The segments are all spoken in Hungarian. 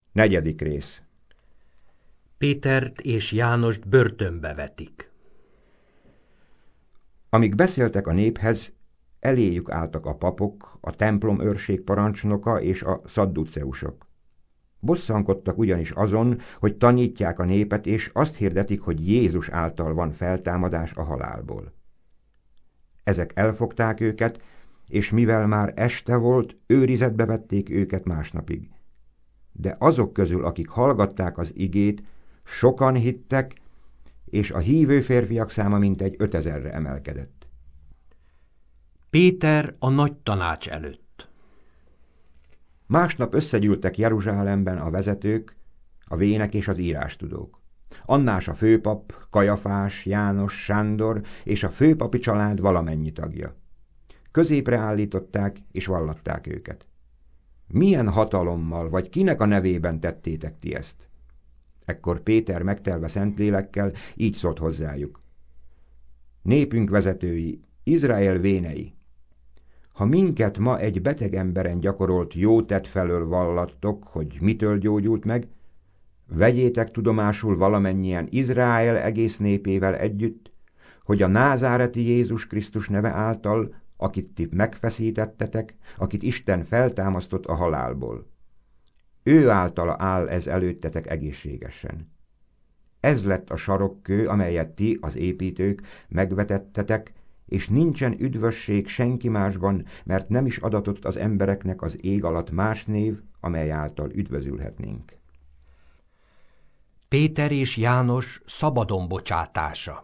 Negyedik rész. Pétert és Jánost börtönbe vetik. Amíg beszéltek a néphez, eléjük álltak a papok, a templom őrség parancsnoka és a szadduceusok. Bosszankodtak ugyanis azon, hogy tanítják a népet, és azt hirdetik, hogy Jézus által van feltámadás a halálból. Ezek elfogták őket, és mivel már este volt, őrizetbe vették őket másnapig. De azok közül, akik hallgatták az igét, sokan hittek, és a hívő férfiak száma mintegy 5000-re emelkedett. Péter a nagy tanács előtt. Másnap összegyűltek Jeruzsálemben a vezetők, a vének és az írástudók. Annás a főpap, Kajafás, János, Sándor és a főpapi család valamennyi tagja. Középre állították és vallatták őket. Milyen hatalommal vagy kinek a nevében tettétek ti ezt? Ekkor Péter megtelve Szentlélekkel így szólt hozzájuk. Népünk vezetői, Izrael vénei, ha minket ma egy beteg emberen gyakorolt jó tett felől vallattok, hogy mitől gyógyult meg, vegyétek tudomásul valamennyien Izrael egész népével együtt, hogy a názáreti Jézus Krisztus neve által, akit ti megfeszítettetek, akit Isten feltámasztott a halálból. Ő általa áll ez előttetek egészségesen. Ez lett a sarokkő, amelyet ti, az építők, megvetettetek, és nincsen üdvösség senki másban, mert nem is adatott az embereknek az ég alatt más név, amely által üdvözülhetnénk. Péter és János szabadon bocsátása.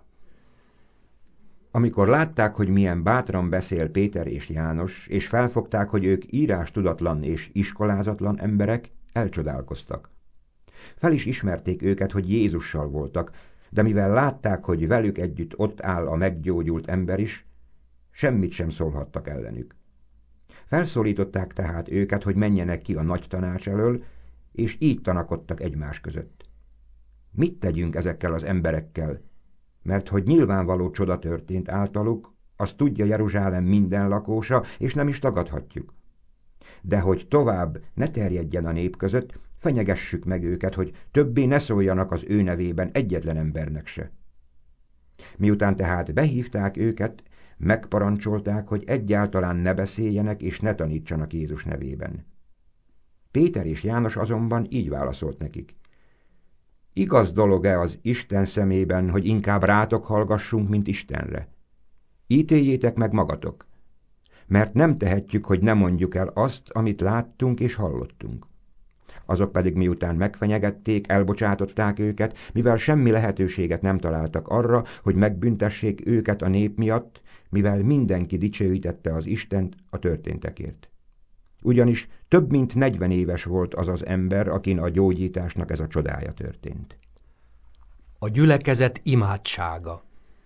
Amikor látták, hogy milyen bátran beszél Péter és János, és felfogták, hogy ők írástudatlan és iskolázatlan emberek, elcsodálkoztak. Fel is ismerték őket, hogy Jézussal voltak, de mivel látták, hogy velük együtt ott áll a meggyógyult ember is, semmit sem szólhattak ellenük. Felszólították tehát őket, hogy menjenek ki a nagy tanács elől, és így tanakodtak egymás között. Mit tegyünk ezekkel az emberekkel? Mert hogy nyilvánvaló csoda történt általuk, azt tudja Jeruzsálem minden lakósa, és nem is tagadhatjuk. De hogy tovább ne terjedjen a nép között, fenyegessük meg őket, hogy többé ne szóljanak az ő nevében egyetlen embernek se. Miután tehát behívták őket, megparancsolták, hogy egyáltalán ne beszéljenek és ne tanítsanak Jézus nevében. Péter és János azonban így válaszolt nekik. Igaz dolog-e az Isten szemében, hogy inkább rátok hallgassunk, mint Istenre? Ítéljétek meg magatok, mert nem tehetjük, hogy ne mondjuk el azt, amit láttunk és hallottunk. Azok pedig miután megfenyegették, elbocsátották őket, mivel semmi lehetőséget nem találtak arra, hogy megbüntessék őket a nép miatt, mivel mindenki dicsőítette az Istent a történtekért. Ugyanis több mint 40 éves volt az az ember, akin a gyógyításnak ez a csodája történt. A gyülekezet imádsága.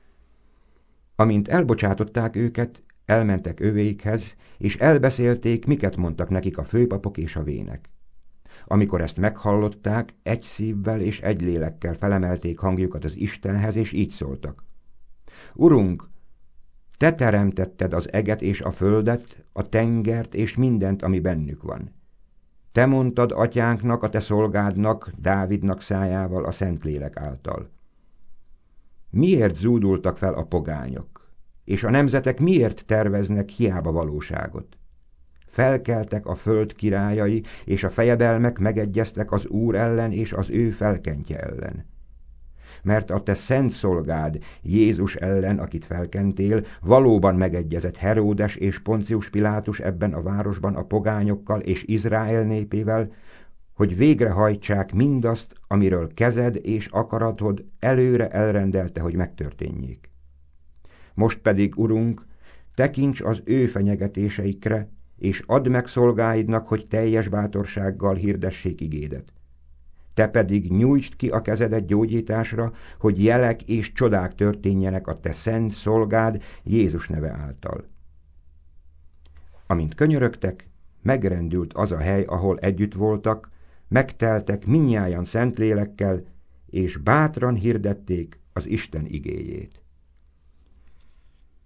Amint elbocsátották őket, elmentek övéikhez, és elbeszélték, miket mondtak nekik a főpapok és a vének. Amikor ezt meghallották, egy szívvel és egy lélekkel felemelték hangjukat az Istenhez, és így szóltak. Urunk, te teremtetted az eget és a földet, a tengert és mindent, ami bennük van. Te mondtad atyánknak, a te szolgádnak, Dávidnak szájával a Szentlélek által. Miért zúdultak fel a pogányok, és a nemzetek miért terveznek hiába valóságot? Felkeltek a föld királyai, és a fejedelmek megegyeztek az Úr ellen és az ő felkentje ellen. Mert a te szent szolgád Jézus ellen, akit felkentél, valóban megegyezett Heródes és Poncius Pilátus ebben a városban a pogányokkal és Izrael népével, hogy végrehajtsák mindazt, amiről kezed és akaratod előre elrendelte, hogy megtörténjék. Most pedig, Urunk, tekints az ő fenyegetéseikre, és add meg szolgáidnak, hogy teljes bátorsággal hirdessék igédet. Te pedig nyújtsd ki a kezedet gyógyításra, hogy jelek és csodák történjenek a te szent szolgád Jézus neve által. Amint könyörögtek, megrendült az a hely, ahol együtt voltak, megteltek mindnyájan Szentlélekkel, és bátran hirdették az Isten igéjét.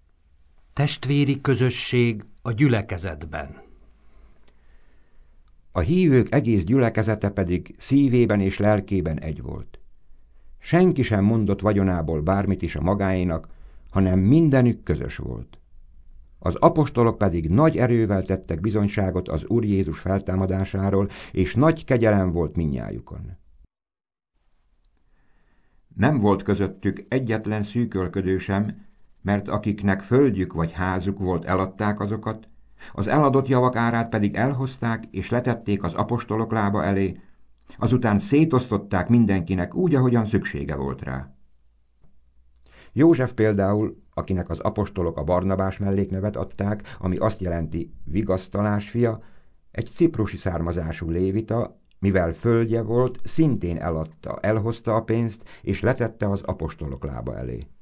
Testvéri közösség a gyülekezetben. A hívők egész gyülekezete pedig szívében és lelkében egy volt. Senki sem mondott vagyonából bármit is a magáénak, hanem mindenük közös volt. Az apostolok pedig nagy erővel tettek bizonyságot az Úr Jézus feltámadásáról, és nagy kegyelem volt mindnyájukon. Nem volt közöttük egyetlen szűkölködő sem, mert akiknek földjük vagy házuk volt, eladták azokat, az eladott javak árát pedig elhozták és letették az apostolok lába elé, azután szétosztották mindenkinek úgy, ahogyan szüksége volt rá. József például, akinek az apostolok a Barnabás melléknevet adták, ami azt jelenti vigasztalás fia, egy ciprusi származású lévita, mivel földje volt, szintén eladta, elhozta a pénzt, és letette az apostolok lába elé.